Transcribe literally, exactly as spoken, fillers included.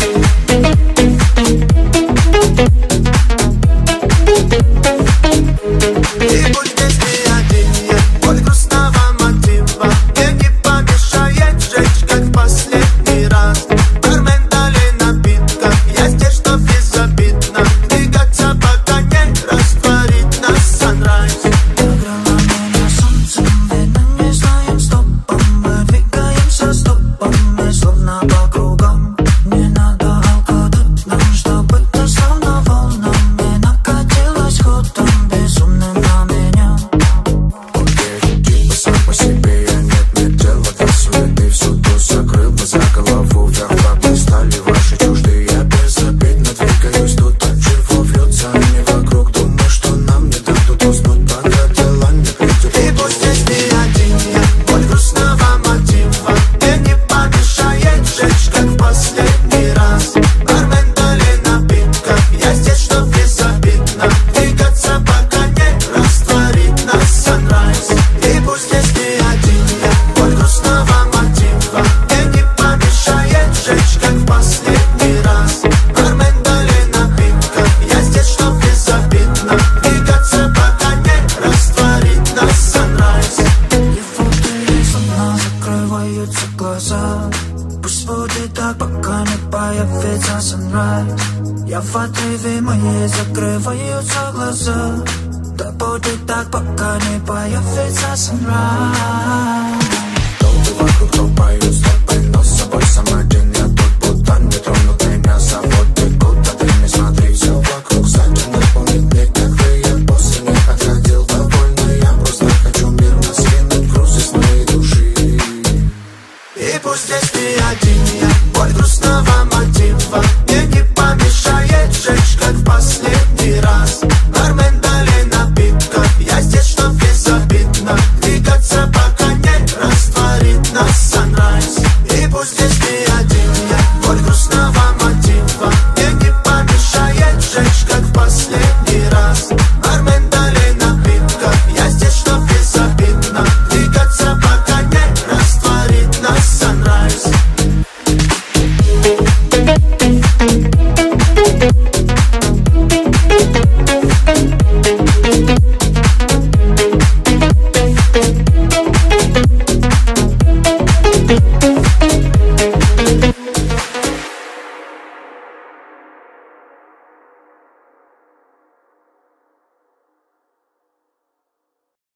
Пусть будет так, пока не появится sunrise. Я в отрыве, мои закрываются глаза. Да будет так, пока не появится sunrise. Толпы вокруг толпают стопы, но с собой сам один. Я тут будто не тронут меня за воды. Куда ты не смотри, все вокруг зачем наполнить мне, как бы я после не отходил довольно. Я просто хочу мирно скинуть груз из моей души. И пусть здесь не один я, боль грустного мотива.